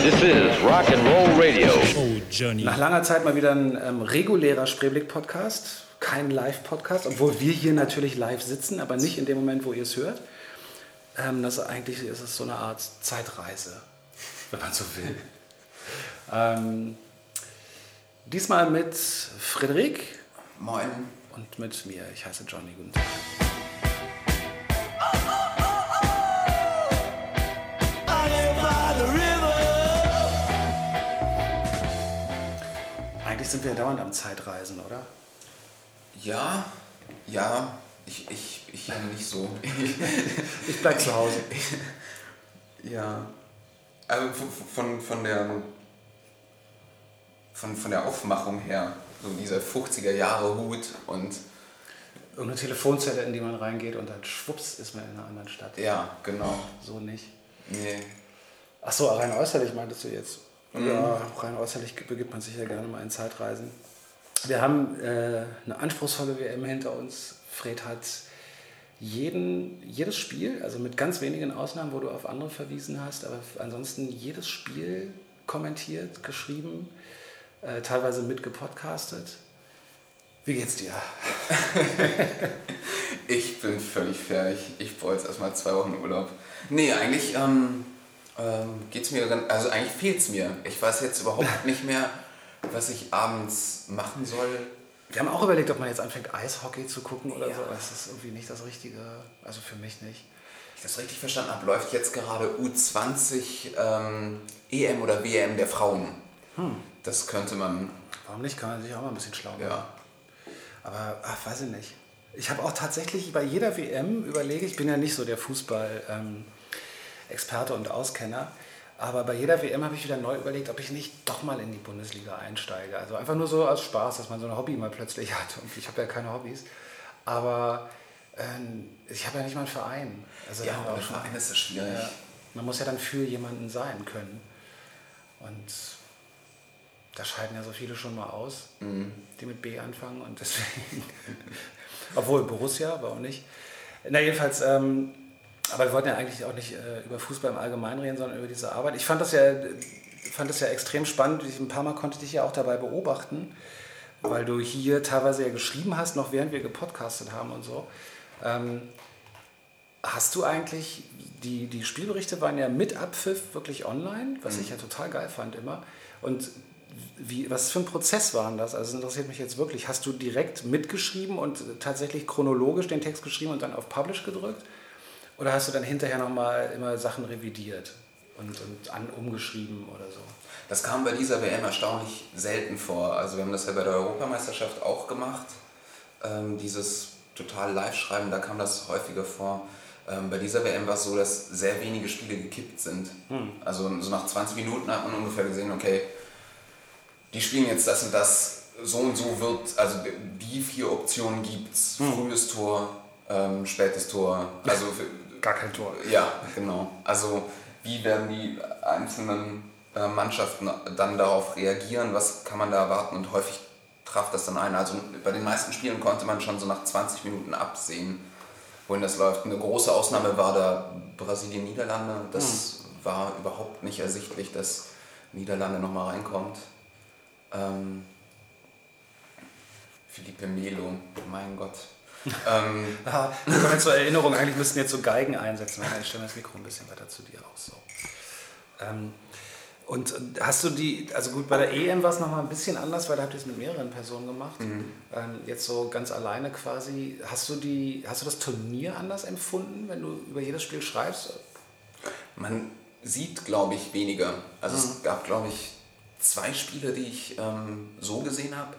This is Rock and Roll Radio. Oh, Journey. Nach langer Zeit mal wieder ein regulärer Spreeblick-Podcast, kein Live-Podcast, obwohl wir hier natürlich live sitzen, aber nicht in dem Moment, wo ihr es hört. Eigentlich ist es so eine Art Zeitreise, wenn man so will. Diesmal mit Frederik. Moin. Und mit mir. Ich heiße Johnny. Guten Tag. Eigentlich sind wir ja dauernd am Zeitreisen, oder? Ja, ich nicht so. Ich bleib zu Hause. Ja, also von der Aufmachung her, so dieser 50er Jahre Hut und irgendeine Telefonzelle, in die man reingeht und dann schwupps ist man in einer anderen Stadt. ja, genau. So nicht. Nee. Ach so, rein äußerlich meintest du jetzt? Ja, rein äußerlich begibt man sich ja gerne mal in Zeitreisen. Wir haben eine anspruchsvolle WM hinter uns. Fred hat jedes Spiel, also mit ganz wenigen Ausnahmen, wo du auf andere verwiesen hast, aber ansonsten jedes Spiel kommentiert, geschrieben, teilweise mitgepodcastet. Wie geht's dir? Ich bin völlig fertig. Ich brauche jetzt erstmal 2 Wochen Urlaub. Nee, eigentlich geht's mir, also eigentlich fehlt's mir. Ich weiß jetzt überhaupt nicht mehr, was ich abends machen soll. Wir haben auch überlegt, ob man jetzt anfängt, Eishockey zu gucken oder Ja. so. Das ist irgendwie nicht das Richtige, also für mich nicht. Wenn ich das richtig verstanden habe, läuft jetzt gerade U20 EM oder WM der Frauen. Das könnte man... Warum nicht? Kann man sich auch mal ein bisschen schlau machen. Ja. Aber, weiß ich nicht. Ich habe auch tatsächlich bei jeder WM überlege, ich bin ja nicht so der Fußball-Experte und Auskenner, aber bei jeder WM habe ich wieder neu überlegt, ob ich nicht doch mal in die Bundesliga einsteige. Also einfach nur so aus Spaß, dass man so ein Hobby mal plötzlich hat. Und ich habe ja keine Hobbys. Aber ich habe ja nicht mal einen Verein. Also Ja, aber der Verein ist das schwierig. ja, man muss ja dann für jemanden sein können. Und da scheiden ja so viele schon mal aus, die mit B anfangen und deswegen, obwohl Borussia, aber auch nicht. Na jedenfalls, aber wir wollten ja eigentlich auch nicht über Fußball im Allgemeinen reden, sondern über diese Arbeit. Ich fand das ja extrem spannend. Ein paar Mal konnte ich dich ja auch dabei beobachten, weil du hier teilweise ja geschrieben hast, noch während wir gepodcastet haben und so. Hast du eigentlich, die Spielberichte waren ja mit Abpfiff wirklich online, was ich ja total geil fand immer. Und was für ein Prozess war das? Also das interessiert mich jetzt wirklich. Hast du direkt mitgeschrieben und tatsächlich chronologisch den Text geschrieben und dann auf Publish gedrückt? Oder hast du dann hinterher nochmal immer Sachen revidiert und umgeschrieben oder so? Das kam bei dieser WM erstaunlich selten vor. Also wir haben das ja bei der Europameisterschaft auch gemacht. Dieses total Live-Schreiben, da kam das häufiger vor. Bei dieser WM war es so, dass sehr wenige Spiele gekippt sind. Also so nach 20 Minuten hat man ungefähr gesehen, okay, die spielen jetzt das und das, so und so wird, also die 4 Optionen gibt's. Frühes Tor, spätes Tor, also Gar kein Tor. ja, genau. Also wie werden die einzelnen Mannschaften dann darauf reagieren, was kann man da erwarten und häufig traf das dann ein. Also bei den meisten Spielen konnte man schon so nach 20 Minuten absehen, wohin das läuft. Eine große Ausnahme war da Brasilien-Niederlande. Das war überhaupt nicht ersichtlich, dass Niederlande nochmal reinkommt. Felipe Melo, mein Gott. Zur Erinnerung, eigentlich müssten jetzt so Geigen einsetzen. Ich stelle das Mikro ein bisschen weiter zu dir aus. So. Und hast du also gut, bei der EM war es nochmal ein bisschen anders, weil da habt ihr es mit mehreren Personen gemacht. Jetzt so ganz alleine quasi. Hast du das Turnier anders empfunden, wenn du über jedes Spiel schreibst? Man sieht, glaube ich, weniger. Also es gab, glaube ich, 2 Spiele, die ich so gesehen habe.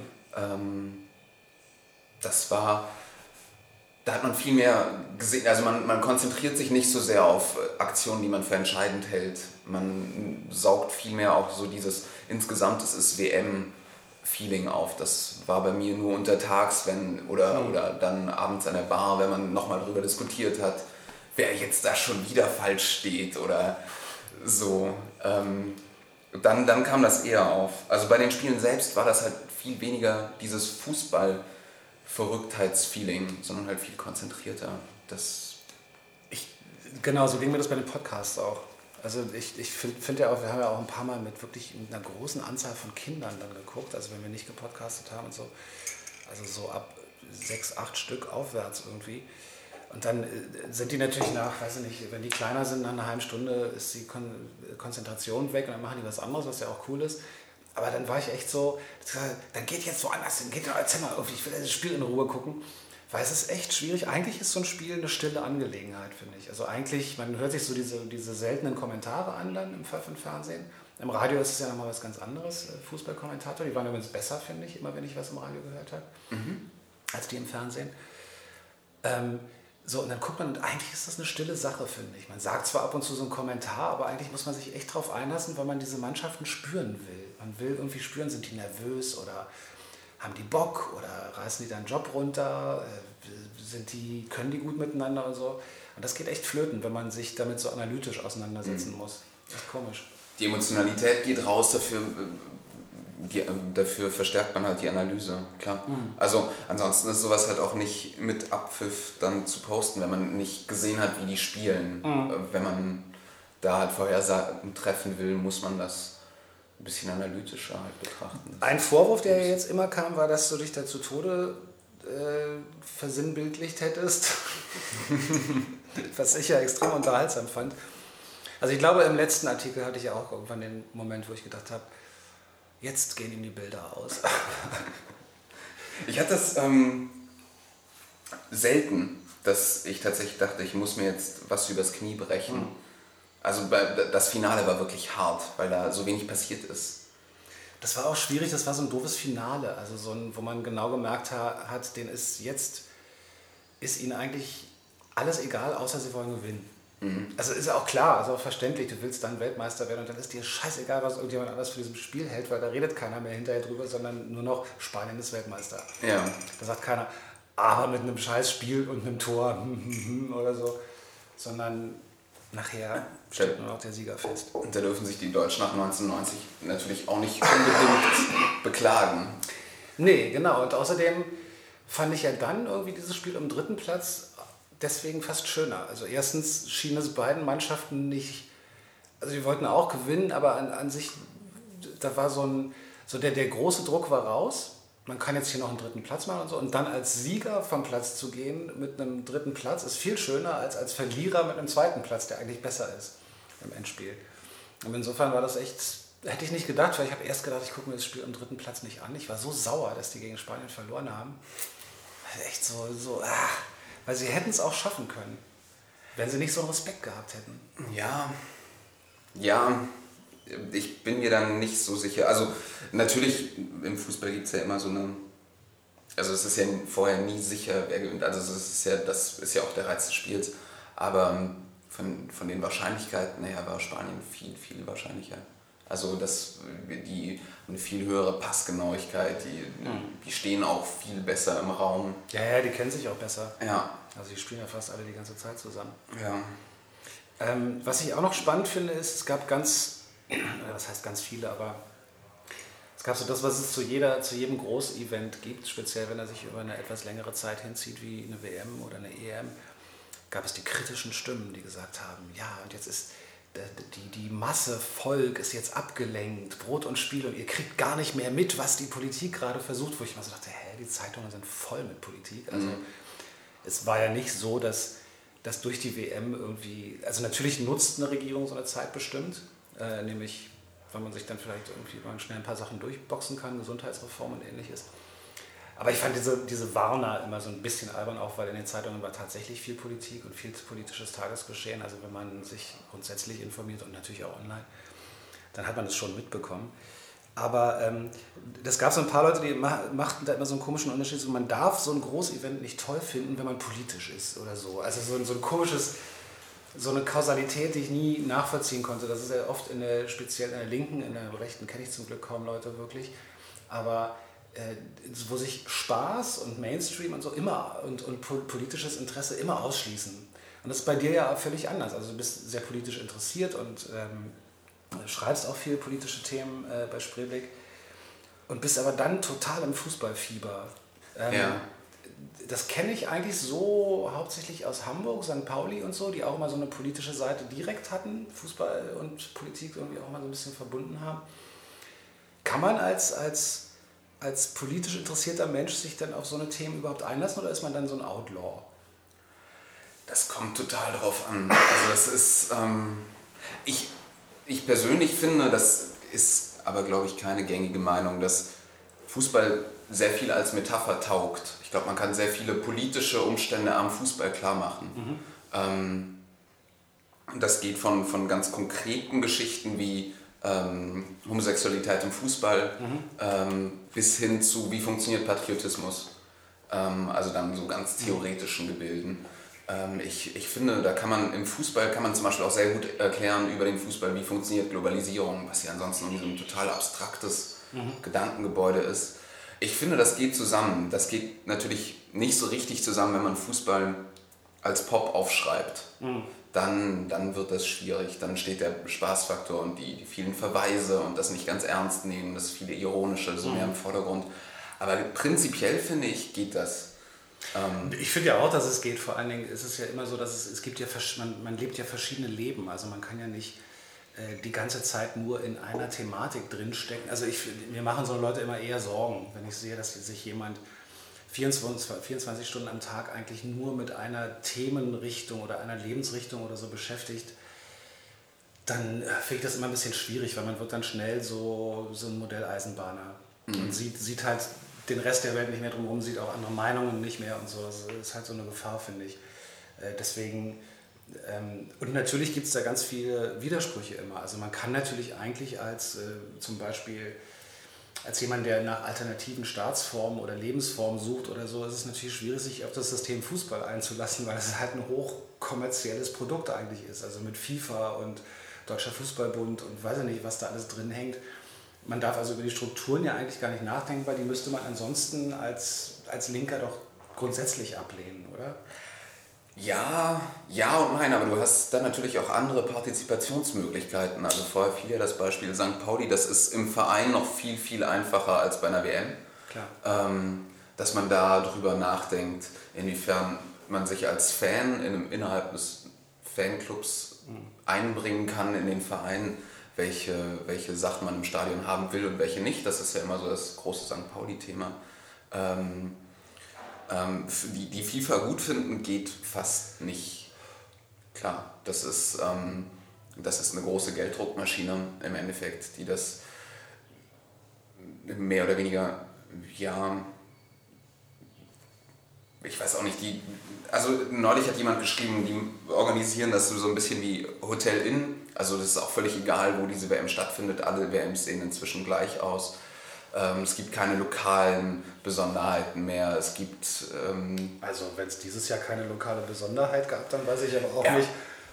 Da hat man viel mehr gesehen, also man konzentriert sich nicht so sehr auf Aktionen, die man für entscheidend hält. Man saugt viel mehr auch so dieses, insgesamt es ist WM-Feeling auf. Das war bei mir nur untertags, oder dann abends an der Bar, wenn man nochmal drüber diskutiert hat, wer jetzt da schon wieder falsch steht oder so. Dann kam das eher auf. Also bei den Spielen selbst war das halt viel weniger dieses Fußball-Verrücktheitsfeeling, sondern halt viel konzentrierter. Genau, so ging mir das bei den Podcasts auch. Also ich find ja auch, wir haben ja auch ein paar Mal mit wirklich einer großen Anzahl von Kindern dann geguckt, also wenn wir nicht gepodcastet haben und so, also so ab 6, 8 Stück aufwärts irgendwie. Und dann sind die natürlich nach, weiß ich nicht, wenn die kleiner sind, nach einer halben Stunde ist die Konzentration weg und dann machen die was anderes, was ja auch cool ist. Aber dann war ich echt so, dann geht jetzt woanders hin, erzähl mal irgendwie, ich will das Spiel in Ruhe gucken. Weil es ist echt schwierig. Eigentlich ist so ein Spiel eine stille Angelegenheit, finde ich. Also eigentlich, man hört sich so diese seltenen Kommentare an dann im Fernsehen. Im Radio ist es ja nochmal was ganz anderes, Fußballkommentator. Die waren übrigens besser, finde ich, immer wenn ich was im Radio gehört habe, als die im Fernsehen. So, und dann guckt man, und eigentlich ist das eine stille Sache, finde ich. Man sagt zwar ab und zu so einen Kommentar, aber eigentlich muss man sich echt drauf einlassen, weil man diese Mannschaften spüren will. Man will irgendwie spüren, sind die nervös oder haben die Bock oder reißen die deinen Job runter, können die gut miteinander und so. Und das geht echt flöten, wenn man sich damit so analytisch auseinandersetzen muss. Das ist komisch. Die Emotionalität geht raus, dafür verstärkt man halt die Analyse, klar. Also ansonsten ist sowas halt auch nicht mit Abpfiff dann zu posten, wenn man nicht gesehen hat, wie die spielen. Wenn man da halt Vorhersagen treffen will, muss man das ein bisschen analytischer halt betrachten. Ein Vorwurf, der jetzt immer kam, war, dass du dich da zu Tode versinnbildlicht hättest, was ich ja extrem unterhaltsam fand. Also ich glaube, im letzten Artikel hatte ich ja auch irgendwann den Moment, wo ich gedacht habe, jetzt gehen ihm die Bilder aus. Ich hatte das selten, dass ich tatsächlich dachte, ich muss mir jetzt was übers Knie brechen. Also das Finale war wirklich hart, weil da so wenig passiert ist. Das war auch schwierig, das war so ein doofes Finale, also so ein, wo man genau gemerkt hat, denen ist ihnen eigentlich alles egal, außer sie wollen gewinnen. Also ist ja auch klar, also auch verständlich, du willst dann Weltmeister werden und dann ist dir scheißegal, was irgendjemand anders für diesem Spiel hält, weil da redet keiner mehr hinterher drüber, sondern nur noch Spanien ist Weltmeister. Ja. Da sagt keiner, aber mit einem Scheißspiel und einem Tor oder so, sondern nachher steht nur noch der Sieger fest. Und da dürfen sich die Deutschen nach 1990 natürlich auch nicht unbedingt beklagen. Nee, genau. Und außerdem fand ich ja dann irgendwie dieses Spiel am 3. Platz deswegen fast schöner. Also erstens schienen es beiden Mannschaften nicht, also die wollten auch gewinnen, aber an sich, da war der große Druck war raus. Man kann jetzt hier noch einen 3. Platz machen und so. Und dann als Sieger vom Platz zu gehen mit einem 3. Platz ist viel schöner als Verlierer mit einem 2. Platz, der eigentlich besser ist im Endspiel. Und insofern war das echt, hätte ich nicht gedacht, weil ich habe erst gedacht, ich gucke mir das Spiel am 3. Platz nicht an. Ich war so sauer, dass die gegen Spanien verloren haben. Echt weil sie hätten es auch schaffen können, wenn sie nicht so einen Respekt gehabt hätten. Ja, ich bin mir dann nicht so sicher. Also natürlich, im Fußball gibt es ja immer so eine, also es ist ja vorher nie sicher, wer gewinnt. Also das ist ja auch der Reiz des Spiels. Aber von den Wahrscheinlichkeiten her war Spanien viel, viel wahrscheinlicher. Also eine viel höhere Passgenauigkeit, die stehen auch viel besser im Raum. Ja, die kennen sich auch besser. Ja. Also die spielen ja fast alle die ganze Zeit zusammen. Ja. Was ich auch noch spannend finde, ist, es gab was heißt ganz viele, aber es gab so das, was es zu jedem Großevent gibt, speziell wenn er sich über eine etwas längere Zeit hinzieht, wie eine WM oder eine EM, gab es die kritischen Stimmen, die gesagt haben, ja, und jetzt ist die Masse, Volk ist jetzt abgelenkt, Brot und Spiel, und ihr kriegt gar nicht mehr mit, was die Politik gerade versucht, wo ich mal so dachte, die Zeitungen sind voll mit Politik. Also es war ja nicht so, dass durch die WM irgendwie, also natürlich nutzt eine Regierung so eine Zeit bestimmt, nämlich, weil man sich dann vielleicht irgendwie mal schnell ein paar Sachen durchboxen kann, Gesundheitsreform und ähnliches. Aber ich fand diese Warner immer so ein bisschen albern, auch weil in den Zeitungen war tatsächlich viel Politik und viel politisches Tagesgeschehen. Also wenn man sich grundsätzlich informiert und natürlich auch online, dann hat man das schon mitbekommen. Aber das gab so ein paar Leute, die machten da immer so einen komischen Unterschied. So, man darf so ein Großevent nicht toll finden, wenn man politisch ist oder so. Also so ein komisches, so eine Kausalität, die ich nie nachvollziehen konnte. Das ist ja oft speziell in der Linken, in der Rechten kenne ich zum Glück kaum Leute wirklich. Aber wo sich Spaß und Mainstream und so immer und politisches Interesse immer ausschließen. Und das ist bei dir ja völlig anders. Also du bist sehr politisch interessiert und schreibst auch viele politische Themen bei Spreeblick und bist aber dann total im Fußballfieber. Ja. das kenne ich eigentlich so hauptsächlich aus Hamburg, St. Pauli und so, die auch immer so eine politische Seite direkt hatten, Fußball und Politik irgendwie auch mal so ein bisschen verbunden haben. Kann man als politisch interessierter Mensch sich dann auf so eine Themen überhaupt einlassen oder ist man dann so ein Outlaw? Das kommt total drauf an. Also das ist, ich persönlich finde, das ist aber glaube ich keine gängige Meinung, dass Fußball sehr viel als Metapher taugt. Ich glaube, man kann sehr viele politische Umstände am Fußball klar machen. Das geht von ganz konkreten Geschichten wie Homosexualität im Fußball bis hin zu, wie funktioniert Patriotismus. Also dann so ganz theoretischen Gebilden. Ich finde, da kann man im Fußball zum Beispiel auch sehr gut erklären über den Fußball, wie funktioniert Globalisierung, was ja ansonsten irgendwie so ein total abstraktes Gedankengebäude ist. Ich finde, das geht zusammen. Das geht natürlich nicht so richtig zusammen, wenn man Fußball als Pop aufschreibt. Dann wird das schwierig. Dann steht der Spaßfaktor und die vielen Verweise und das nicht ganz ernst nehmen, das viele Ironische so mehr im Vordergrund. Aber prinzipiell finde ich, geht das. Ich finde ja auch, dass es geht. Vor allen Dingen ist es ja immer so, dass es gibt ja, man lebt ja verschiedene Leben. Also man kann ja nicht die ganze Zeit nur in einer Thematik drinstecken. Also mir machen so Leute immer eher Sorgen, wenn ich sehe, dass sich jemand 24 Stunden am Tag eigentlich nur mit einer Themenrichtung oder einer Lebensrichtung oder so beschäftigt. Dann finde ich das immer ein bisschen schwierig, weil man wird dann schnell so ein Modelleisenbahner und sieht halt den Rest der Welt nicht mehr drumherum, sieht auch andere Meinungen nicht mehr und so. Das ist halt so eine Gefahr, finde ich. Deswegen, und natürlich gibt es da ganz viele Widersprüche immer. Also man kann natürlich eigentlich zum Beispiel als jemand, der nach alternativen Staatsformen oder Lebensformen sucht oder so, ist es natürlich schwierig, sich auf das System Fußball einzulassen, weil es halt ein hochkommerzielles Produkt eigentlich ist. Also mit FIFA und Deutscher Fußballbund und weiß ich nicht, was da alles drin hängt. Man darf also über die Strukturen ja eigentlich gar nicht nachdenken, weil die müsste man ansonsten als Linker doch grundsätzlich ablehnen, oder? Ja und nein, aber du hast dann natürlich auch andere Partizipationsmöglichkeiten. Also vorher fiel ja das Beispiel St. Pauli, das ist im Verein noch viel, viel einfacher als bei einer WM. Klar. Dass man da drüber nachdenkt, inwiefern man sich als Fan innerhalb des Fanclubs einbringen kann in den Verein, welche Sachen man im Stadion haben will und welche nicht. Das ist ja immer so das große St. Pauli-Thema. Die FIFA gut finden, geht fast nicht. Klar, das ist eine große Gelddruckmaschine im Endeffekt, die das mehr oder weniger, ja, ich weiß auch nicht, also neulich hat jemand geschrieben, die organisieren das so ein bisschen wie Hotel Inn, also das ist auch völlig egal, wo diese WM stattfindet, alle WMs sehen inzwischen gleich aus. Es gibt keine lokalen Besonderheiten mehr. Es gibt. Also, wenn es dieses Jahr keine lokale Besonderheit gab, dann weiß ich aber auch nicht.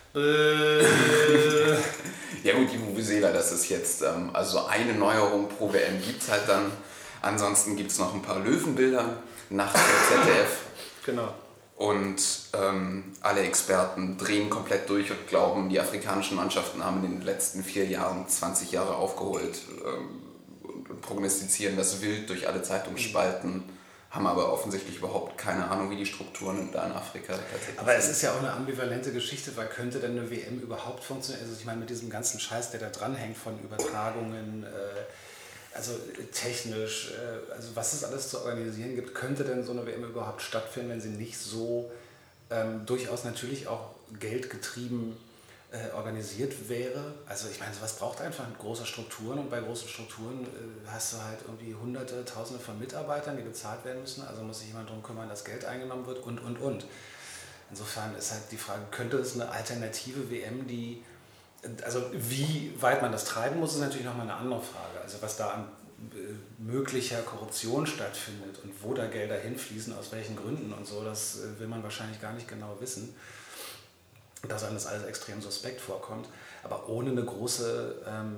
Ja, gut, die Vuvuzela, das ist jetzt. Also, eine Neuerung pro WM gibt es halt dann. Ansonsten gibt es noch ein paar Löwenbilder nachts für ZDF. Genau. Und alle Experten drehen komplett durch und glauben, die afrikanischen Mannschaften haben in den letzten 4 Jahren 20 Jahre aufgeholt. Und prognostizieren das wild durch alle Zeitungsspalten, haben aber offensichtlich überhaupt keine Ahnung, wie die Strukturen da in Afrika tatsächlich sind. Aber es ist ja auch eine ambivalente Geschichte, weil könnte denn eine WM überhaupt funktionieren? Also ich meine, mit diesem ganzen Scheiß, der da dranhängt von Übertragungen, also technisch, also was es alles zu organisieren gibt, könnte denn so eine WM überhaupt stattfinden, wenn sie nicht so durchaus natürlich auch geldgetrieben organisiert wäre? Also ich meine, sowas braucht einfach große Strukturen und bei großen Strukturen hast du halt irgendwie Hunderte, Tausende von Mitarbeitern, die bezahlt werden müssen, also muss sich jemand darum kümmern, dass Geld eingenommen wird und. Insofern ist halt die Frage, könnte es eine alternative WM, also wie weit man das treiben muss, ist natürlich nochmal eine andere Frage. Also was da an möglicher Korruption stattfindet und wo da Gelder hinfließen, aus welchen Gründen und so, das will man wahrscheinlich gar nicht genau wissen. Dass einem das alles extrem suspekt vorkommt. Aber ohne eine große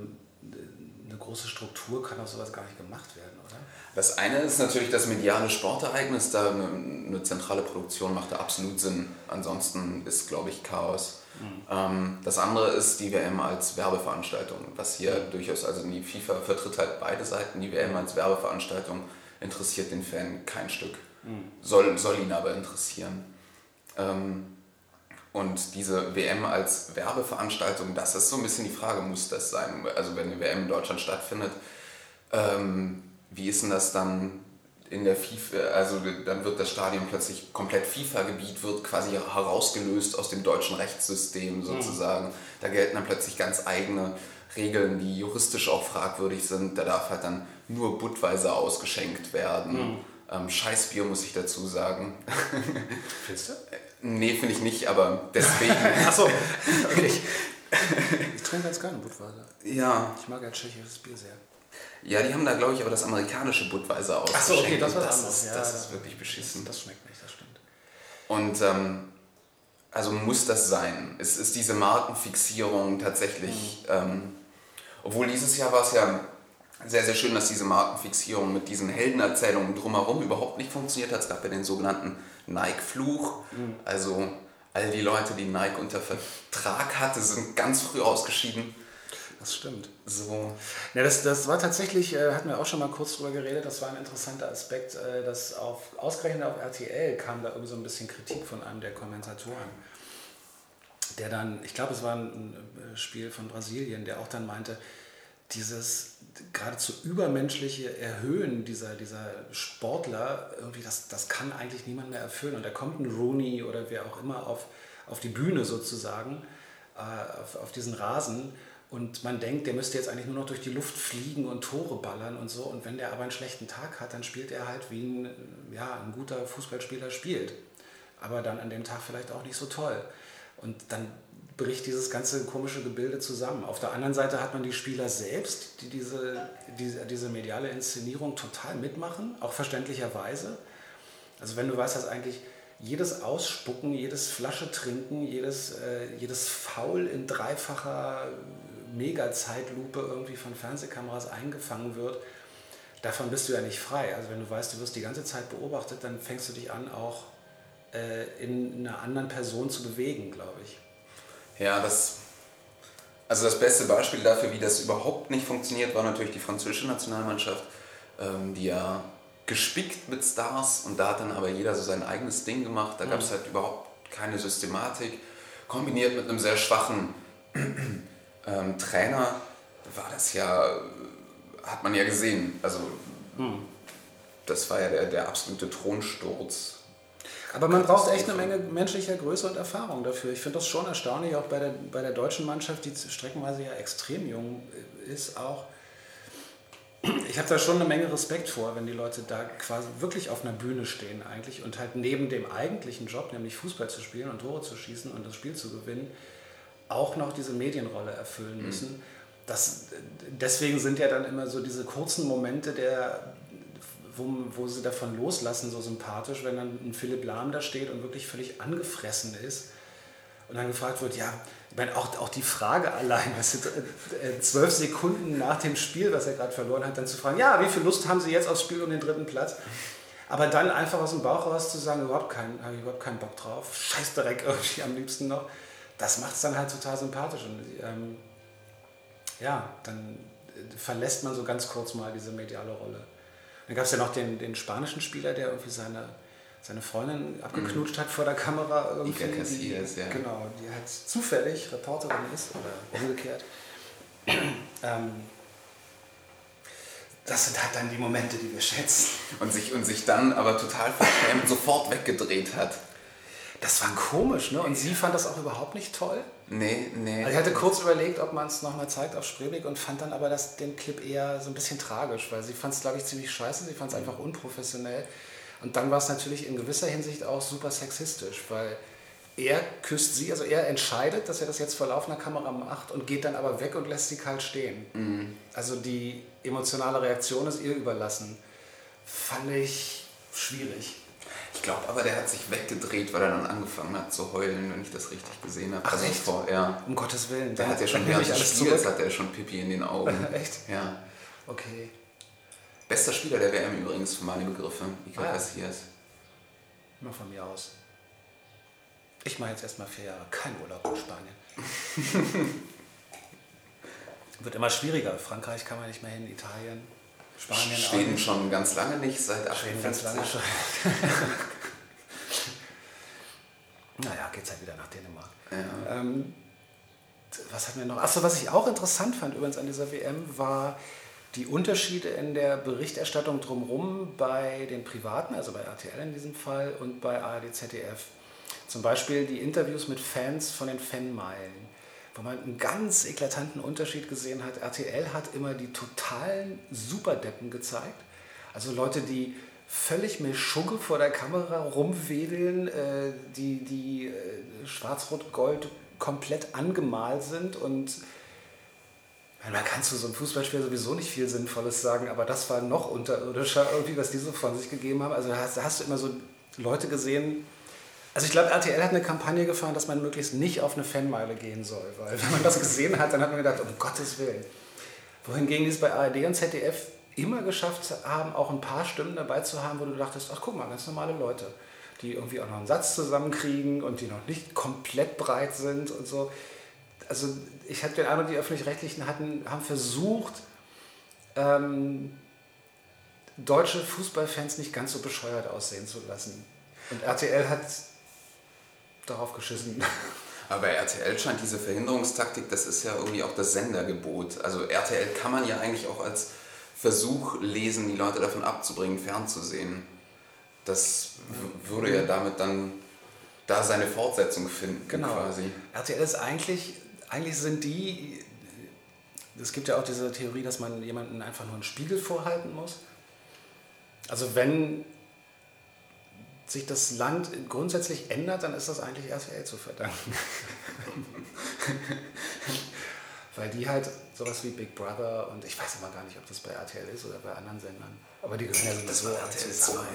Struktur kann auch sowas gar nicht gemacht werden, oder? Das eine ist natürlich das mediale Sportereignis, da eine zentrale Produktion macht da absolut Sinn. Ansonsten ist, glaube ich, Chaos. Das andere ist die WM als Werbeveranstaltung, was hier durchaus, also die FIFA vertritt halt beide Seiten. Die WM als Werbeveranstaltung interessiert den Fan kein Stück. soll ihn aber interessieren. Und diese WM als Werbeveranstaltung, das ist so ein bisschen die Frage, muss das sein? Also wenn eine WM in Deutschland stattfindet, wie ist denn das dann in der FIFA? Also dann wird das Stadion plötzlich komplett FIFA-Gebiet, wird quasi herausgelöst aus dem deutschen Rechtssystem sozusagen. Da gelten dann plötzlich ganz eigene Regeln, die juristisch auch fragwürdig sind. Da darf halt dann nur Budweiser ausgeschenkt werden. Scheißbier, muss ich dazu sagen. Findest du? Nee, finde ich nicht, aber deswegen. Achso, okay. Ich trinke ganz gerne Budweiser. Ja. Ich mag ja tschechisches Bier sehr. Ja, die haben da, glaube ich, aber das amerikanische Budweiser ausgeschenkt. Achso, okay, das war das ist wirklich beschissen. Das schmeckt nicht, das stimmt. Und also muss das sein? Ist diese Markenfixierung tatsächlich, obwohl dieses Jahr war es ja sehr, sehr schön, dass diese Markenfixierung mit diesen Heldenerzählungen drumherum überhaupt nicht funktioniert hat. Es gab ja den sogenannten Nike-Fluch. Also all die Leute, die Nike unter Vertrag hatte, sind ganz früh ausgeschieden. Das stimmt. So. Ja, das war tatsächlich, hatten wir auch schon mal kurz drüber geredet, das war ein interessanter Aspekt, dass ausgerechnet auf RTL kam da irgendwie so ein bisschen Kritik von einem der Kommentatoren, der dann, ich glaube es war ein Spiel von Brasilien, der auch dann meinte, dieses geradezu übermenschliche Erhöhen dieser Sportler, irgendwie das kann eigentlich niemand mehr erfüllen. Und da kommt ein Rooney oder wer auch immer auf die Bühne sozusagen, auf diesen Rasen und man denkt, der müsste jetzt eigentlich nur noch durch die Luft fliegen und Tore ballern und so. Und wenn der aber einen schlechten Tag hat, dann spielt er halt wie ein guter Fußballspieler spielt. Aber dann an dem Tag vielleicht auch nicht so toll. Und dann bricht dieses ganze komische Gebilde zusammen. Auf der anderen Seite hat man die Spieler selbst, die diese mediale Inszenierung total mitmachen, auch verständlicherweise. Also wenn du weißt, dass eigentlich jedes Ausspucken, jedes Flasche trinken, jedes Foul in dreifacher Mega-Zeitlupe irgendwie von Fernsehkameras eingefangen wird, davon bist du ja nicht frei. Also wenn du weißt, du wirst die ganze Zeit beobachtet, dann fängst du dich an, auch in einer anderen Person zu bewegen, glaube ich. Ja, das beste Beispiel dafür, wie das überhaupt nicht funktioniert, war natürlich die französische Nationalmannschaft, die ja gespickt mit Stars und da hat dann aber jeder so sein eigenes Ding gemacht. Da gab es halt überhaupt keine Systematik. Kombiniert mit einem sehr schwachen Trainer war das ja, hat man ja gesehen. Also das war ja der absolute Thronsturz. Aber man braucht echt eine Menge menschlicher Größe und Erfahrung dafür. Ich finde das schon erstaunlich, auch bei der deutschen Mannschaft, die streckenweise ja extrem jung ist, auch. Ich habe da schon eine Menge Respekt vor, wenn die Leute da quasi wirklich auf einer Bühne stehen eigentlich und halt neben dem eigentlichen Job, nämlich Fußball zu spielen und Tore zu schießen und das Spiel zu gewinnen, auch noch diese Medienrolle erfüllen müssen. Deswegen sind ja dann immer so diese kurzen Momente wo sie davon loslassen, so sympathisch, wenn dann ein Philipp Lahm da steht und wirklich völlig angefressen ist und dann gefragt wird, ja, ich meine, auch die Frage allein, 12 Sekunden nach dem Spiel, was er gerade verloren hat, dann zu fragen, ja, wie viel Lust haben Sie jetzt aufs Spiel um den 3. Platz? Aber dann einfach aus dem Bauch raus zu sagen, habe ich überhaupt keinen Bock drauf, Scheißdreck irgendwie am liebsten noch, das macht es dann halt total sympathisch und dann verlässt man so ganz kurz mal diese mediale Rolle. Dann gab es ja noch den spanischen Spieler, der irgendwie seine Freundin abgeknutscht hat vor der Kamera. Irgendwie, Iker Casillas, ja. Genau, die halt zufällig Reporterin ist oder umgekehrt. Das sind halt dann die Momente, die wir schätzen. Und sich dann aber total verschämt sofort weggedreht hat. Das war komisch, ne? Und sie fand das auch überhaupt nicht toll. Nee. Also ich hatte kurz überlegt, ob man es nochmal zeigt auf Spreeweg und fand dann aber den Clip eher so ein bisschen tragisch, weil sie fand es, glaube ich, ziemlich scheiße, sie fand es einfach unprofessionell. Und dann war es natürlich in gewisser Hinsicht auch super sexistisch, weil er küsst sie, also er entscheidet, dass er das jetzt vor laufender Kamera macht und geht dann aber weg und lässt sie kalt stehen. Also die emotionale Reaktion ist ihr überlassen. Fand ich schwierig. Ich glaube aber, der hat sich weggedreht, weil er dann angefangen hat zu heulen, wenn ich das richtig gesehen habe. Ach, also echt? Um Gottes Willen. Der hat ja schon während des Spiels hat er schon Pipi in den Augen. Echt? Ja. Okay. Bester Spieler der WM übrigens, für meine Begriffe. Iker Casillas. Immer von mir aus. Ich mache jetzt erstmal 4 Jahre keinen Urlaub in Spanien. Wird immer schwieriger. Frankreich kann man nicht mehr hin, Italien. Spanien Schweden schon ganz lange nicht, seit 58. Schweden ganz lange schon. Naja, geht's halt wieder nach Dänemark. Ja. Was hatten wir noch? Achso, was ich auch interessant fand übrigens an dieser WM, war die Unterschiede in der Berichterstattung drumherum bei den Privaten, also bei RTL in diesem Fall, und bei ARD, ZDF. Zum Beispiel die Interviews mit Fans von den Fanmeilen, wo man einen ganz eklatanten Unterschied gesehen hat. RTL hat immer die totalen Superdeppen gezeigt, also Leute, die völlig mit Schugge vor der Kamera rumwedeln, die schwarz-rot-gold komplett angemalt sind und man kann zu so einem Fußballspiel sowieso nicht viel Sinnvolles sagen, aber das war noch unterirdischer irgendwie, was die so von sich gegeben haben. Also da hast du immer so Leute gesehen. Also ich glaube, RTL hat eine Kampagne gefahren, dass man möglichst nicht auf eine Fanmeile gehen soll, weil wenn man das gesehen hat, dann hat man gedacht, um Gottes Willen. Wohingegen die es bei ARD und ZDF immer geschafft haben, auch ein paar Stimmen dabei zu haben, wo du dachtest, ach guck mal, ganz normale Leute, die irgendwie auch noch einen Satz zusammenkriegen und die noch nicht komplett breit sind und so. Also ich hatte den Eindruck, die Öffentlich-Rechtlichen haben versucht, deutsche Fußballfans nicht ganz so bescheuert aussehen zu lassen. Und RTL hat darauf geschissen. Aber bei RTL scheint diese Verhinderungstaktik, das ist ja irgendwie auch das Sendergebot. Also RTL kann man ja eigentlich auch als Versuch lesen, die Leute davon abzubringen, fernzusehen. Das würde ja damit dann da seine Fortsetzung finden, genau. Quasi. RTL ist eigentlich sind die, es gibt ja auch diese Theorie, dass man jemanden einfach nur einen Spiegel vorhalten muss. Also wenn sich das Land grundsätzlich ändert, dann ist das eigentlich RTL zu verdanken. Weil die halt sowas wie Big Brother und ich weiß immer gar nicht, ob das bei RTL ist oder bei anderen Sendern, aber die gehören ja sowieso RTL zusammen.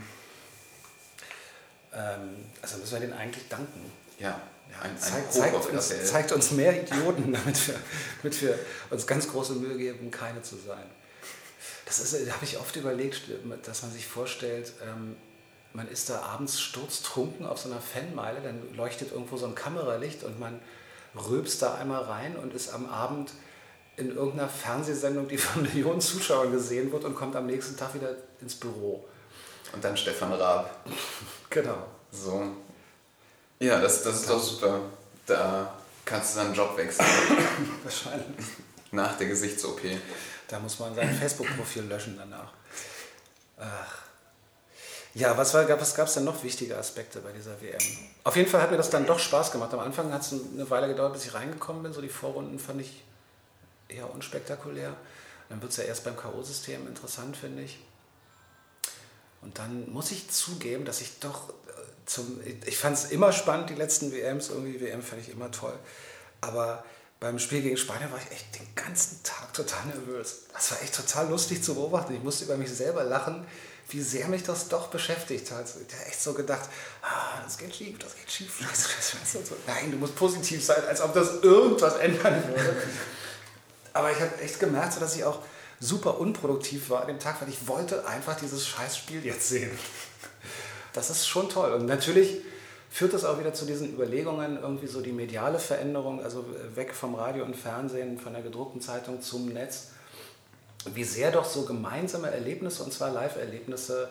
Ja. Also müssen wir denen eigentlich danken. Ja, zeigt uns mehr Idioten, damit wir uns ganz große Mühe geben, keine zu sein. Das habe ich oft überlegt, dass man sich vorstellt, man ist da abends sturztrunken auf so einer Fanmeile, dann leuchtet irgendwo so ein Kameralicht und man rülpst da einmal rein und ist am Abend in irgendeiner Fernsehsendung, die von Millionen Zuschauern gesehen wird und kommt am nächsten Tag wieder ins Büro. Und dann Stefan Raab. Genau. So. Ja, das ist doch super. Da kannst du deinen Job wechseln. Wahrscheinlich. Nach der Gesichts-OP. Da muss man sein Facebook-Profil löschen danach. Ach. Ja, was gab es denn noch wichtige Aspekte bei dieser WM? Auf jeden Fall hat mir das dann doch Spaß gemacht. Am Anfang hat es eine Weile gedauert, bis ich reingekommen bin. So die Vorrunden fand ich eher unspektakulär. Dann wird es ja erst beim K.O.-System interessant, finde ich. Und dann muss ich zugeben, dass ich doch ich fand es immer spannend, die letzten WMs, irgendwie WM fand ich immer toll. Aber beim Spiel gegen Spanien war ich echt den ganzen Tag total nervös. Das war echt total lustig zu beobachten. Ich musste über mich selber lachen, wie sehr mich das doch beschäftigt hat. Ich habe echt so gedacht, das geht schief, scheiße. Und so. Nein, du musst positiv sein, als ob das irgendwas ändern würde. Aber ich habe echt gemerkt, dass ich auch super unproduktiv war an dem Tag, weil ich wollte einfach dieses Scheißspiel jetzt sehen. Das ist schon toll. Und natürlich führt das auch wieder zu diesen Überlegungen, irgendwie so die mediale Veränderung, also weg vom Radio und Fernsehen, von der gedruckten Zeitung zum Netz, wie sehr doch so gemeinsame Erlebnisse, und zwar Live-Erlebnisse,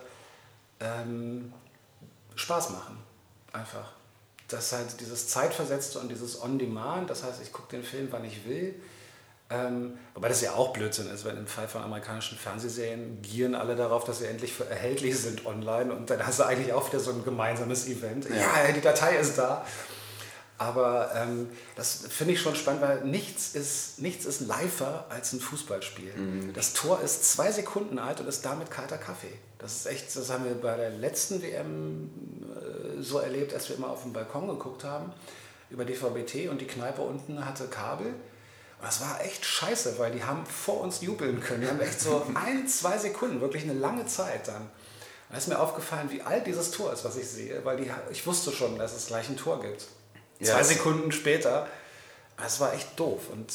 Spaß machen. Einfach. Das halt dieses Zeitversetzte und dieses On-Demand, das heißt, ich gucke den Film, wann ich will. Wobei das ja auch Blödsinn ist, weil im Fall von amerikanischen Fernsehserien gieren alle darauf, dass sie endlich erhältlich sind online und dann hast du eigentlich auch wieder so ein gemeinsames Event. Ja, die Datei ist da. Aber das finde ich schon spannend, weil nichts ist liver als ein Fußballspiel. Mhm. Das Tor ist 2 Sekunden alt und ist damit kalter Kaffee. Das ist echt, das haben wir bei der letzten WM so erlebt, als wir immer auf dem Balkon geguckt haben, über DVB-T und die Kneipe unten hatte Kabel. Und das war echt scheiße, weil die haben vor uns jubeln können. Die haben echt so 1-2 Sekunden, wirklich eine lange Zeit dann. Da ist mir aufgefallen, wie alt dieses Tor ist, was ich sehe, weil ich wusste schon, dass es gleich ein Tor gibt. Yes. 2 Sekunden später. Das war echt doof. Und,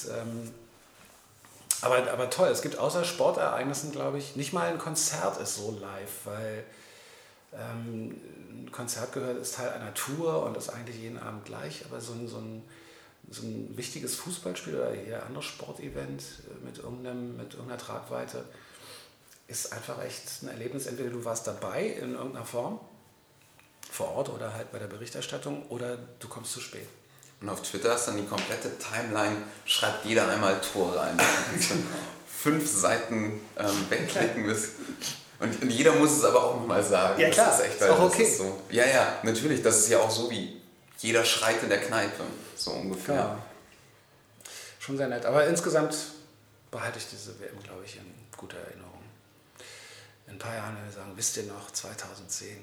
aber toll, es gibt außer Sportereignissen, glaube ich, nicht mal ein Konzert ist so live, weil ein Konzert ist Teil einer Tour und ist eigentlich jeden Abend gleich, aber so ein wichtiges Fußballspiel oder ein anderes Sportevent mit irgendeiner Tragweite ist einfach echt ein Erlebnis. Entweder du warst dabei in irgendeiner Form, vor Ort oder halt bei der Berichterstattung, oder du kommst zu spät. Und auf Twitter ist dann die komplette Timeline, schreibt jeder einmal Tor rein. 5 Seiten wegklicken bis. Und jeder muss es aber auch nochmal sagen. Ja klar, das ist echt, ist auch okay. Ist so. Ja, natürlich, das ist ja auch so wie jeder schreit in der Kneipe, so ungefähr. Ja. Schon sehr nett. Aber insgesamt behalte ich diese WM, glaube ich, in guter Erinnerung. In ein paar Jahren werden wir sagen, wisst ihr noch, 2010.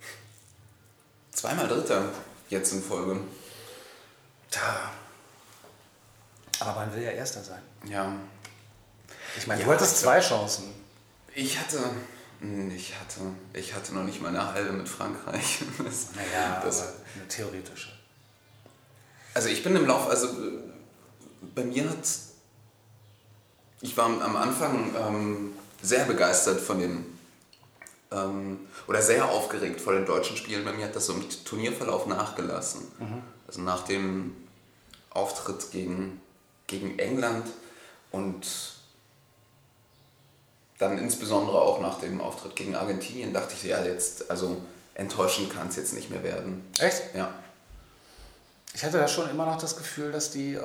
2-mal Dritter jetzt in Folge. Tja. Aber man will ja Erster sein. Ja. Ich meine, Ja, du hattest 2 Chancen. Ich hatte noch nicht mal eine halbe mit Frankreich. Naja, aber eine theoretische. Also ich bin im Lauf, bei mir ich war am Anfang sehr begeistert von den, oder sehr aufgeregt vor den deutschen Spielen. Bei mir hat das so im Turnierverlauf nachgelassen. Also nach dem Auftritt gegen England und dann insbesondere auch nach dem Auftritt gegen Argentinien dachte ich, ja jetzt, also enttäuschend kann es jetzt nicht mehr werden. Echt? Ja. Ich hatte da schon immer noch das Gefühl, dass die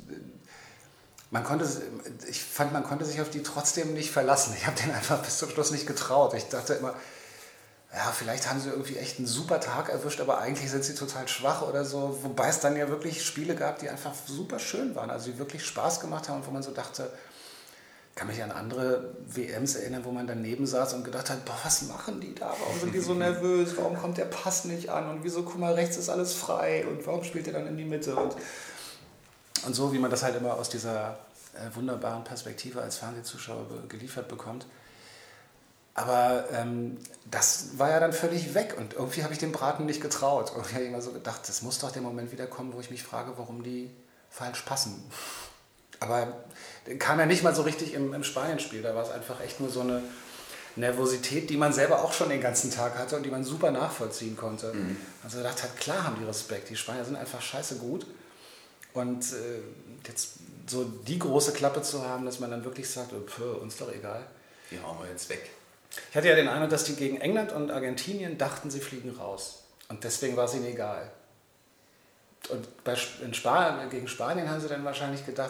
ich fand, man konnte sich auf die trotzdem nicht verlassen. Ich habe denen einfach bis zum Schluss nicht getraut. Ich dachte immer, ja, vielleicht haben sie irgendwie echt einen super Tag erwischt, aber eigentlich sind sie total schwach oder so. Wobei es dann ja wirklich Spiele gab, die einfach super schön waren, also die wirklich Spaß gemacht haben und wo man so dachte, ich kann mich an andere WMs erinnern, wo man daneben saß und gedacht hat, boah, was machen die da? Warum sind die so nervös? Warum kommt der Pass nicht an? Und wieso, guck mal, rechts ist alles frei? Und warum spielt er dann in die Mitte? Und so, wie man das halt immer aus dieser wunderbaren Perspektive als Fernsehzuschauer geliefert bekommt. Aber das war ja dann völlig weg und irgendwie habe ich dem Braten nicht getraut. Irgendwie habe ich immer so gedacht, das muss doch der Moment wieder kommen, wo ich mich frage, warum die falsch passen. Aber kam ja nicht mal so richtig im Spanien-Spiel. Da war es einfach echt nur so eine Nervosität, die man selber auch schon den ganzen Tag hatte und die man super nachvollziehen konnte. Also gedacht hat, klar haben die Respekt. Die Spanier sind einfach scheiße gut. Und jetzt so die große Klappe zu haben, dass man dann wirklich sagt, uns doch egal. Die hauen wir jetzt weg. Ich hatte ja den Eindruck, dass die gegen England und Argentinien dachten, sie fliegen raus. Und deswegen war es ihnen egal. Und gegen Spanien haben sie dann wahrscheinlich gedacht,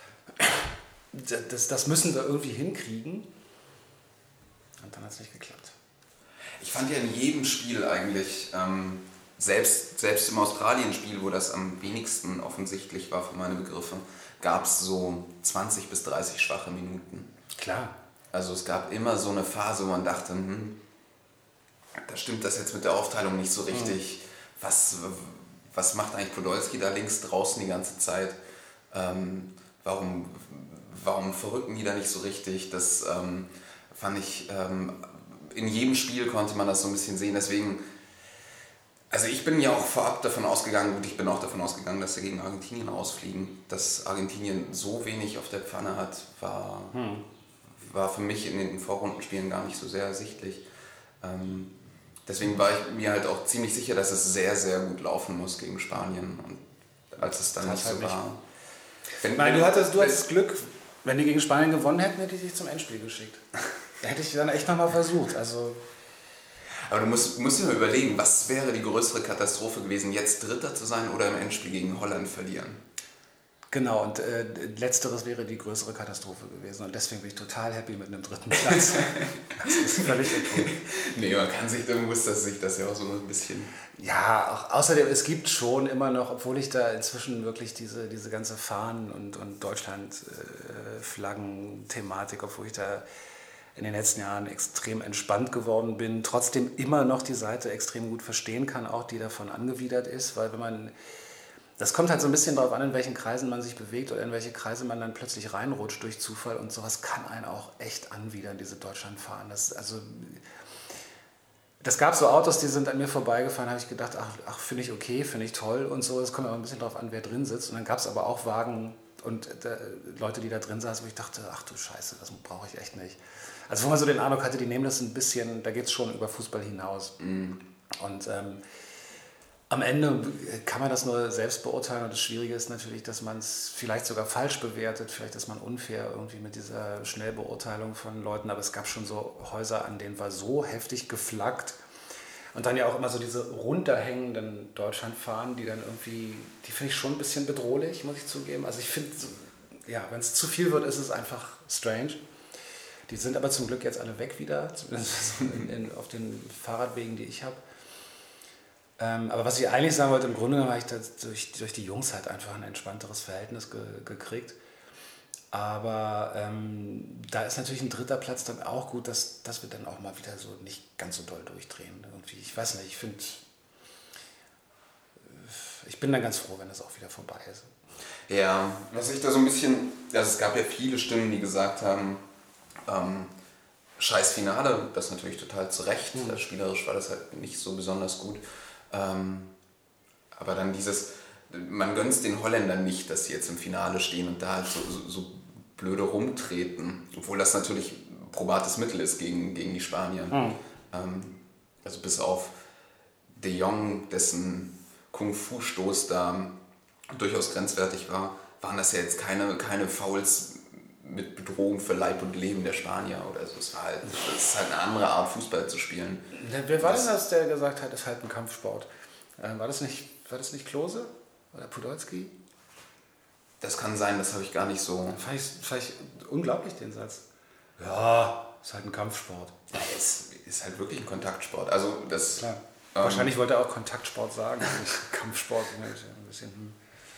das müssen wir irgendwie hinkriegen. Und dann hat es nicht geklappt. Ich fand ja in jedem Spiel eigentlich, selbst im Australien-Spiel, wo das am wenigsten offensichtlich war für meine Begriffe, gab es so 20 bis 30 schwache Minuten. Klar. Also es gab immer so eine Phase, wo man dachte, da stimmt das jetzt mit der Aufteilung nicht so richtig. Was macht eigentlich Podolski da links draußen die ganze Zeit? Warum verrücken die da nicht so richtig? Das fand ich, in jedem Spiel konnte man das so ein bisschen sehen. Deswegen, also ich bin ja auch vorab davon ausgegangen, und ich bin auch davon ausgegangen, dass wir gegen Argentinien ausfliegen. Dass Argentinien so wenig auf der Pfanne hat, war für mich in den Vorrundenspielen gar nicht so sehr ersichtlich. Deswegen war ich mir halt auch ziemlich sicher, dass es sehr, sehr gut laufen muss gegen Spanien. Und als es dann nicht so war... Nein, du hattest Glück. Wenn die gegen Spanien gewonnen hätten, hätte ich dich zum Endspiel geschickt. Da hätte ich dann echt nochmal versucht. Also aber du musst dir mal überlegen, was wäre die größere Katastrophe gewesen, jetzt Dritter zu sein oder im Endspiel gegen Holland verlieren? Genau, und letzteres wäre die größere Katastrophe gewesen. Und deswegen bin ich total happy mit einem 3. Platz. Das ist völlig okay. Nee, man muss sich das ja auch so ein bisschen... Ja, auch, außerdem, es gibt schon immer noch, obwohl ich da inzwischen wirklich diese ganze Fahnen- und Deutschland-Flaggen-Thematik, obwohl ich da in den letzten Jahren extrem entspannt geworden bin, trotzdem immer noch die Seite extrem gut verstehen kann, auch die davon angewidert ist, weil wenn man... Das kommt halt so ein bisschen darauf an, in welchen Kreisen man sich bewegt oder in welche Kreise man dann plötzlich reinrutscht durch Zufall und sowas kann einen auch echt anwidern, diese Deutschlandfahren. Das gab so Autos, die sind an mir vorbeigefahren, habe ich gedacht, ach finde ich okay, finde ich toll und so. Es kommt aber ein bisschen darauf an, wer drin sitzt. Und dann gab es aber auch Wagen und Leute, die da drin saßen, wo ich dachte, ach du Scheiße, das brauche ich echt nicht. Also wo man so den Eindruck hatte, die nehmen das ein bisschen, da geht es schon über Fußball hinaus. Und Am Ende kann man das nur selbst beurteilen und das Schwierige ist natürlich, dass man es vielleicht sogar falsch bewertet, vielleicht ist man unfair irgendwie mit dieser Schnellbeurteilung von Leuten, aber es gab schon so Häuser, an denen war so heftig geflaggt und dann ja auch immer so diese runterhängenden Deutschlandfahnen, die dann irgendwie, die finde ich schon ein bisschen bedrohlich, muss ich zugeben. Also ich finde, ja, wenn es zu viel wird, ist es einfach strange. Die sind aber zum Glück jetzt alle weg wieder, zumindest auf den Fahrradwegen, die ich habe. Aber was ich eigentlich sagen wollte, im Grunde habe ich durch die Jungs halt einfach ein entspannteres Verhältnis gekriegt. Aber da ist natürlich ein dritter Platz dann auch gut, dass wir dann auch mal wieder so nicht ganz so doll durchdrehen. Irgendwie, ich weiß nicht, ich bin dann ganz froh, wenn das auch wieder vorbei ist. Ja, was ich da so ein bisschen, also es gab ja viele Stimmen, die gesagt haben, scheiß Finale, das natürlich total zu Recht, spielerisch war das halt nicht so besonders gut. Aber dann man gönnt es den Holländern nicht, dass sie jetzt im Finale stehen und da halt so blöde rumtreten, obwohl das natürlich probates Mittel ist gegen die Spanier. Also bis auf De Jong, dessen Kung-Fu-Stoß da durchaus grenzwertig war, waren das ja jetzt keine Fouls mit Bedrohung für Leib und Leben der Spanier oder so. Das ist halt eine andere Art, Fußball zu spielen. Wer war denn das, der gesagt hat, es ist halt ein Kampfsport? War das nicht Klose oder Podolski? Das kann sein, das habe ich gar nicht so... Fand ich unglaublich, den Satz. Ja, ist halt ein Kampfsport. Ja, es ist halt wirklich ein Kontaktsport. Also das... Klar. Wahrscheinlich wollte er auch Kontaktsport sagen, nicht Kampfsport. Ein bisschen,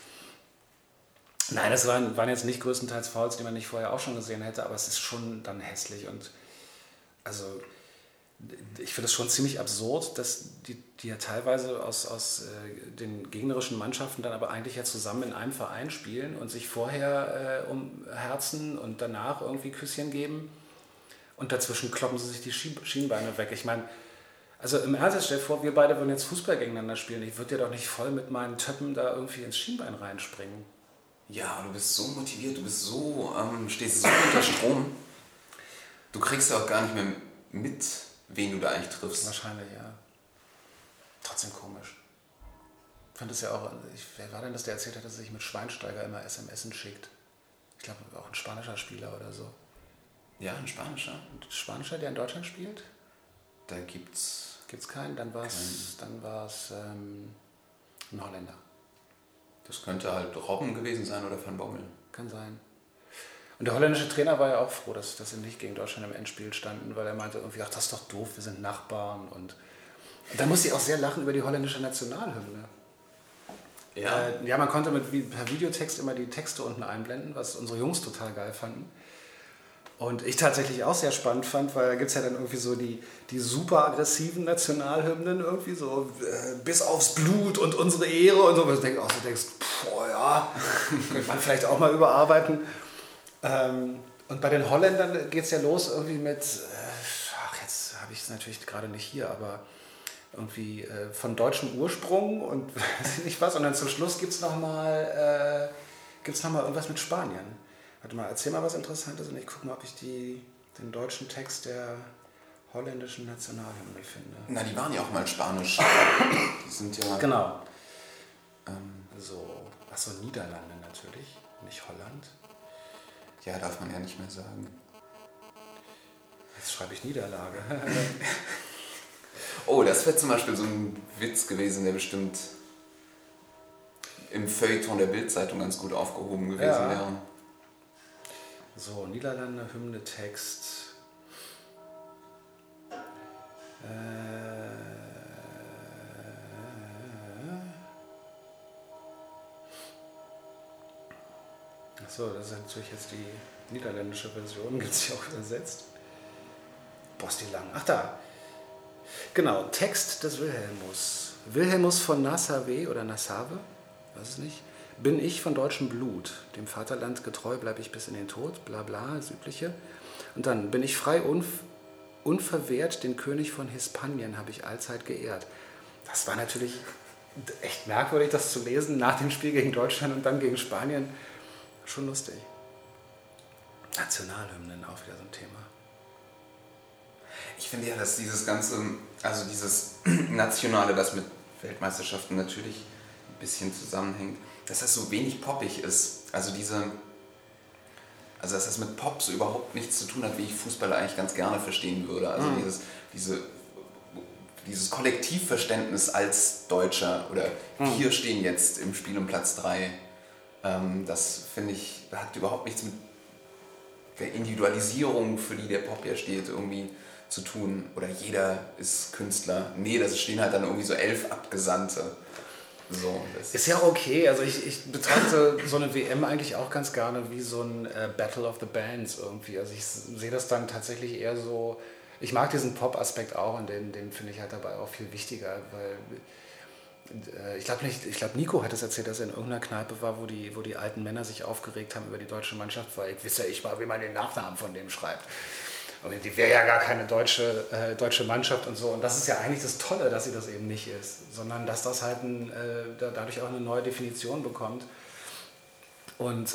Nein, das waren jetzt nicht größtenteils Fouls, die man nicht vorher auch schon gesehen hätte, aber es ist schon dann hässlich und also ich finde es schon ziemlich absurd, dass die ja teilweise aus den gegnerischen Mannschaften dann aber eigentlich ja zusammen in einem Verein spielen und sich vorher umherzen und danach irgendwie Küsschen geben und dazwischen kloppen sie sich die Schienbeine weg. Ich meine, also im Ernst, stell dir vor, wir beide würden jetzt Fußball gegeneinander spielen. Ich würde dir doch nicht voll mit meinen Töppen da irgendwie ins Schienbein reinspringen. Ja, du bist so motiviert, du bist stehst so unter Strom. Du kriegst ja auch gar nicht mehr mit, wen du da eigentlich triffst. Wahrscheinlich, ja. Trotzdem komisch. Ich fand es ja auch, wer war denn das, der erzählt hat, dass er sich mit Schweinsteiger immer SMSen schickt? Ich glaube, auch ein spanischer Spieler oder so. Ja, ein spanischer. Ein spanischer, der in Deutschland spielt? Da gibt's keinen? Dann war es ein Holländer. Das könnte halt Robben gewesen sein oder Van Bommel. Kann sein. Und der holländische Trainer war ja auch froh, dass sie nicht gegen Deutschland im Endspiel standen, weil er meinte irgendwie, ach, das ist doch doof, wir sind Nachbarn. Und da musste ich auch sehr lachen über die holländische Nationalhymne. Ja, man konnte per Videotext immer die Texte unten einblenden, was unsere Jungs total geil fanden. Und ich tatsächlich auch sehr spannend fand, weil da gibt es ja dann irgendwie so die super aggressiven Nationalhymnen, irgendwie so bis aufs Blut und unsere Ehre und so. Und du denkst, ja, könnte man vielleicht auch mal überarbeiten. Und bei den Holländern geht es ja los irgendwie mit, jetzt habe ich es natürlich gerade nicht hier, aber irgendwie von deutschem Ursprung und weiß ich nicht was. Und dann zum Schluss gibt es noch mal irgendwas mit Spanien. Warte mal, erzähl mal was Interessantes und ich gucke mal, ob ich den deutschen Text der holländischen Nationalhymne finde. Na, die waren ja auch mal spanisch. Die sind ja... Genau. Achso, Niederlande natürlich, nicht Holland. Ja, darf man ja nicht mehr sagen. Jetzt schreibe ich Niederlage. Oh, das wäre zum Beispiel so ein Witz gewesen, der bestimmt im Feuilleton der Bild-Zeitung ganz gut aufgehoben gewesen wäre. So, Niederlande, Hymne, Text. Achso, das ist natürlich jetzt die niederländische Version, gibt es ja auch übersetzt. Boah, ist die lang. Ach da. Genau, Text des Wilhelmus. Wilhelmus von Nassau oder Nassau, weiß es nicht. Bin ich von deutschem Blut, dem Vaterland getreu bleibe ich bis in den Tod, bla bla, das Übliche. Und dann bin ich frei unverwehrt, den König von Hispanien habe ich allzeit geehrt. Das war natürlich echt merkwürdig, das zu lesen nach dem Spiel gegen Deutschland und dann gegen Spanien. Schon lustig. Nationalhymnen, auch wieder so ein Thema. Ich finde ja, dass dieses ganze, also dieses Nationale, das mit Weltmeisterschaften natürlich ein bisschen zusammenhängt, dass das so wenig poppig ist. Also dass das mit Pop so überhaupt nichts zu tun hat, wie ich Fußball eigentlich ganz gerne verstehen würde. Also dieses Kollektivverständnis als Deutscher oder wir stehen jetzt im Spiel um Platz 3, das finde ich, hat überhaupt nichts mit der Individualisierung, für die der Pop ja steht, irgendwie zu tun. Oder jeder ist Künstler. Nee, das stehen halt dann irgendwie so 11 Abgesandte. So, ist ja okay, also ich betrachte so eine WM eigentlich auch ganz gerne wie so ein Battle of the Bands irgendwie. Also ich sehe das dann tatsächlich eher so, ich mag diesen Pop-Aspekt auch und den finde ich halt dabei auch viel wichtiger, weil ich glaube Nico hat es erzählt, dass er in irgendeiner Kneipe war, wo die alten Männer sich aufgeregt haben über die deutsche Mannschaft, weil ich wisse ja ich mal, wie man den Nachnamen von dem schreibt. Und die wäre ja gar keine deutsche Mannschaft und so. Und das ist ja eigentlich das Tolle, dass sie das eben nicht ist, sondern dass das halt dadurch auch eine neue Definition bekommt. Und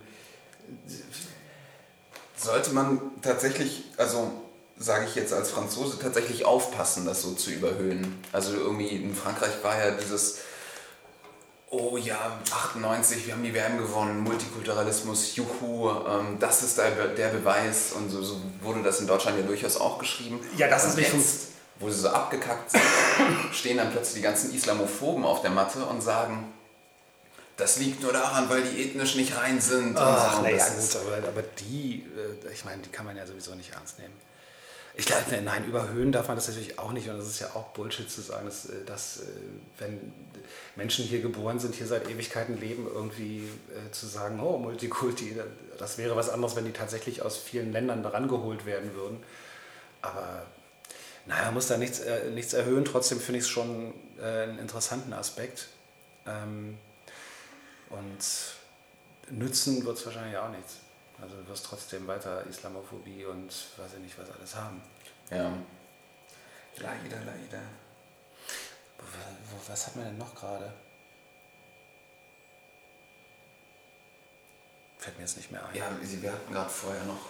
sollte man tatsächlich, also sage ich jetzt als Franzose, tatsächlich aufpassen, das so zu überhöhen. Also irgendwie in Frankreich war ja dieses, oh ja, 98, wir haben die WM gewonnen, Multikulturalismus, juhu, das ist der Beweis. Und so wurde das in Deutschland ja durchaus auch geschrieben. Ja, das ist nicht jetzt, wo sie so abgekackt sind, stehen dann plötzlich die ganzen Islamophoben auf der Matte und sagen, das liegt nur daran, weil die ethnisch nicht rein sind. Ach, naja, gut, aber die, ich meine, die kann man ja sowieso nicht ernst nehmen. Ich glaube, nein, überhöhen darf man das natürlich auch nicht und das ist ja auch Bullshit zu sagen, dass wenn Menschen hier geboren sind, hier seit Ewigkeiten leben, irgendwie zu sagen, oh, Multikulti, das wäre was anderes, wenn die tatsächlich aus vielen Ländern rangeholt werden würden. Aber naja, man muss da nichts erhöhen, trotzdem finde ich es schon einen interessanten Aspekt. Und nützen wird es wahrscheinlich auch nichts. Also du wirst trotzdem weiter Islamophobie und weiß ich nicht, was alles haben. Ja. Leider. Was hat man denn noch gerade? Fällt mir jetzt nicht mehr ein. Ja, wir hatten gerade vorher noch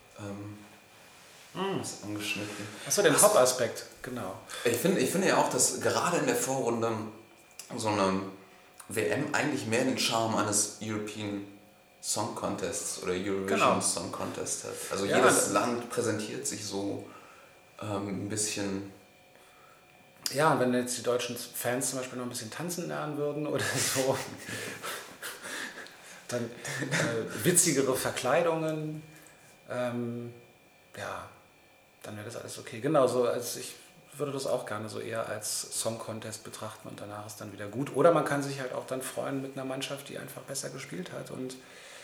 was angeschnitten. Achso, den Pop-Aspekt, genau. Ich finde ja auch, dass gerade in der Vorrunde so eine WM eigentlich mehr den Charme eines European Song Contests oder Eurovision Song Contest hat. Also ja, jedes Land präsentiert sich so ein bisschen. Ja, und wenn jetzt die deutschen Fans zum Beispiel noch ein bisschen tanzen lernen würden oder so, dann witzigere Verkleidungen, ja, dann wäre das alles okay. Genauso, als ich würde das auch gerne so eher als Song Contest betrachten und danach ist dann wieder gut. Oder man kann sich halt auch dann freuen mit einer Mannschaft, die einfach besser gespielt hat und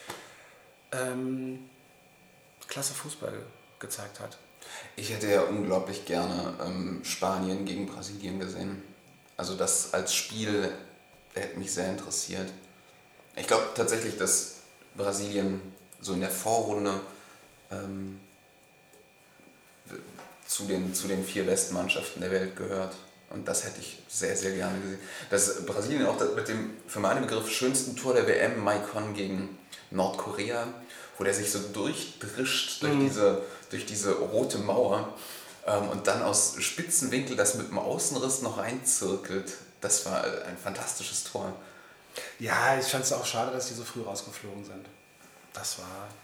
klasse Fußball gezeigt hat. Ich hätte ja unglaublich gerne Spanien gegen Brasilien gesehen. Also das als Spiel hätte mich sehr interessiert. Ich glaube tatsächlich, dass Brasilien so in der Vorrunde zu den 4 besten Mannschaften der Welt gehört. Und das hätte ich sehr, sehr gerne gesehen. Dass Brasilien auch mit dem, für meinen Begriff, schönsten Tor der WM, Maicon gegen Nordkorea, wo der sich so durchdrischt durch diese rote Mauer und dann aus spitzen Winkel das mit dem Außenriss noch reinzirkelt. Das war ein fantastisches Tor. Ja, ich fand es auch schade, dass die so früh rausgeflogen sind. Das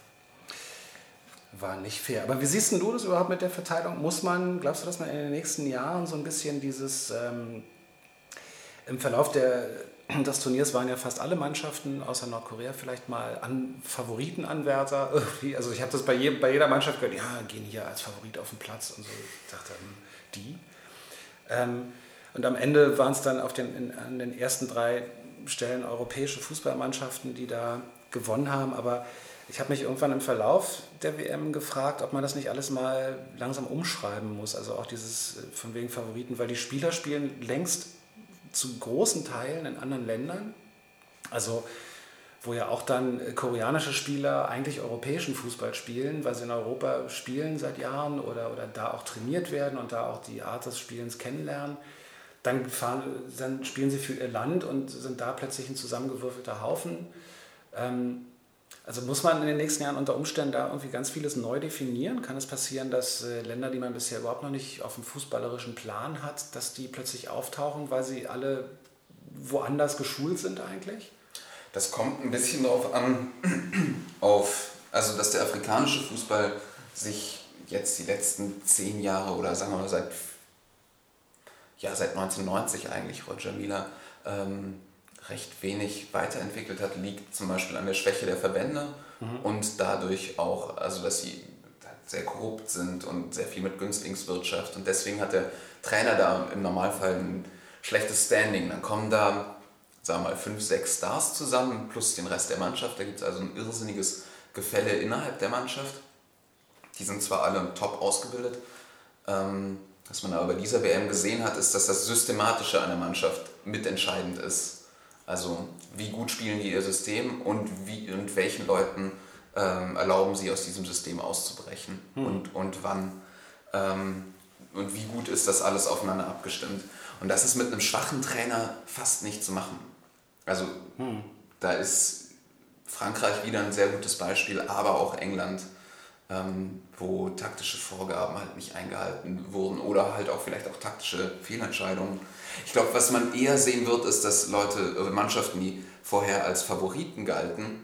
war nicht fair. Aber wie siehst du das überhaupt mit der Verteilung? Glaubst du, dass man in den nächsten Jahren so ein bisschen dieses, im Verlauf des Turniers waren ja fast alle Mannschaften außer Nordkorea vielleicht mal Favoritenanwärter irgendwie. Also ich habe das bei jeder Mannschaft gehört, ja, gehen hier als Favorit auf den Platz und so. Ich dachte, die? Und am Ende waren es dann an den ersten 3 Stellen europäische Fußballmannschaften, die da gewonnen haben. Aber ich habe mich irgendwann im Verlauf der WM gefragt, ob man das nicht alles mal langsam umschreiben muss. Also auch dieses von wegen Favoriten, weil die Spieler spielen längst zu großen Teilen in anderen Ländern. Also wo ja auch dann koreanische Spieler eigentlich europäischen Fußball spielen, weil sie in Europa spielen seit Jahren oder da auch trainiert werden und da auch die Art des Spielens kennenlernen. Dann spielen sie für ihr Land und sind da plötzlich ein zusammengewürfelter Haufen. Also muss man in den nächsten Jahren unter Umständen da irgendwie ganz vieles neu definieren? Kann es passieren, dass Länder, die man bisher überhaupt noch nicht auf dem fußballerischen Plan hat, dass die plötzlich auftauchen, weil sie alle woanders geschult sind eigentlich? Das kommt ein bisschen darauf an, also dass der afrikanische Fußball sich jetzt die letzten 10 Jahre oder sagen wir mal seit 1990 eigentlich, Roger Mila, recht wenig weiterentwickelt hat, liegt zum Beispiel an der Schwäche der Verbände und dadurch auch, also dass sie sehr korrupt sind und sehr viel mit Günstlingswirtschaft, und deswegen hat der Trainer da im Normalfall ein schlechtes Standing. Dann kommen da, sagen wir mal, 5, 6 Stars zusammen plus den Rest der Mannschaft. Da gibt es also ein irrsinniges Gefälle innerhalb der Mannschaft. Die sind zwar alle top ausgebildet, was man aber bei dieser WM gesehen hat, ist, dass das Systematische an der Mannschaft mitentscheidend ist. Also wie gut spielen die ihr System und welchen Leuten erlauben sie aus diesem System auszubrechen und wann. Und wie gut ist das alles aufeinander abgestimmt. Und das ist mit einem schwachen Trainer fast nicht zu machen. Also da ist Frankreich wieder ein sehr gutes Beispiel, aber auch England, wo taktische Vorgaben halt nicht eingehalten wurden oder halt auch vielleicht auch taktische Fehlentscheidungen. Ich glaube, was man eher sehen wird, ist, dass Mannschaften, die vorher als Favoriten galten,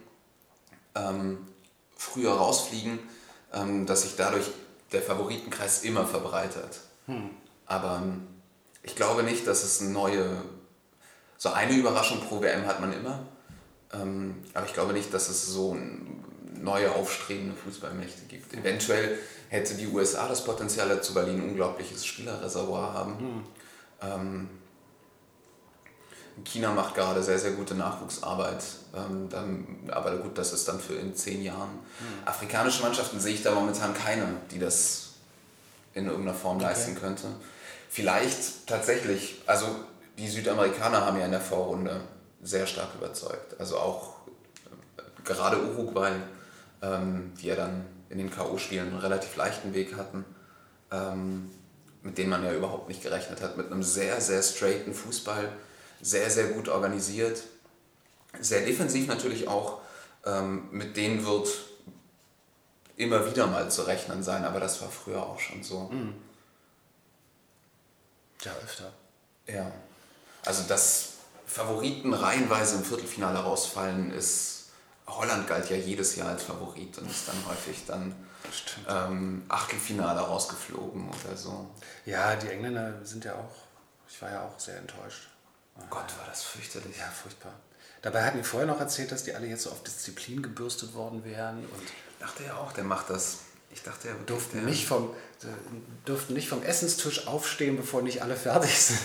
früher rausfliegen, dass sich dadurch der Favoritenkreis immer verbreitert. Aber ich glaube nicht, dass es so eine Überraschung pro WM hat man immer, aber ich glaube nicht, dass es so neue aufstrebende Fußballmächte gibt. Eventuell hätte die USA das Potenzial dazu, weil die ein unglaubliches Spielerreservoir haben. China macht gerade sehr, sehr gute Nachwuchsarbeit, aber gut, das ist dann für in 10 Jahren. Afrikanische Mannschaften sehe ich da momentan keine, die das in irgendeiner Form leisten könnte. Vielleicht tatsächlich, also die Südamerikaner haben ja in der Vorrunde sehr stark überzeugt, also auch gerade Uruguay, die ja dann in den K.O.-Spielen einen relativ leichten Weg hatten, mit denen man ja überhaupt nicht gerechnet hat, mit einem sehr, sehr straighten Fußball, sehr, sehr gut organisiert, sehr defensiv natürlich auch, mit denen wird immer wieder mal zu rechnen sein, aber das war früher auch schon so. Ja, öfter. Ja, also dass Favoriten reihenweise im Viertelfinale rausfallen, Holland galt ja jedes Jahr als Favorit und ist dann häufig Achtelfinale rausgeflogen oder so. Ja, die Engländer sind ja auch, ich war ja auch sehr enttäuscht. Gott, war das fürchterlich. Ja, furchtbar. Dabei hatten die vorher noch erzählt, dass die alle jetzt so auf Disziplin gebürstet worden wären. Und ich dachte ja auch, der macht das. Ich dachte, er durften nicht vom Essenstisch aufstehen, bevor nicht alle fertig sind.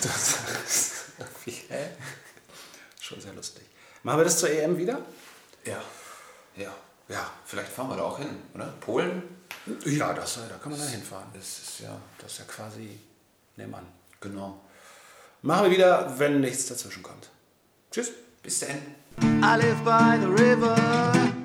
Schon sehr lustig. Machen wir das zur EM wieder? Ja. Vielleicht fahren wir da auch hin, oder? Polen? Ja, da kann man dann hinfahren. Das ist ja quasi nebenan. Genau. Machen wir wieder, wenn nichts dazwischen kommt. Tschüss. Bis dann. I live by the river.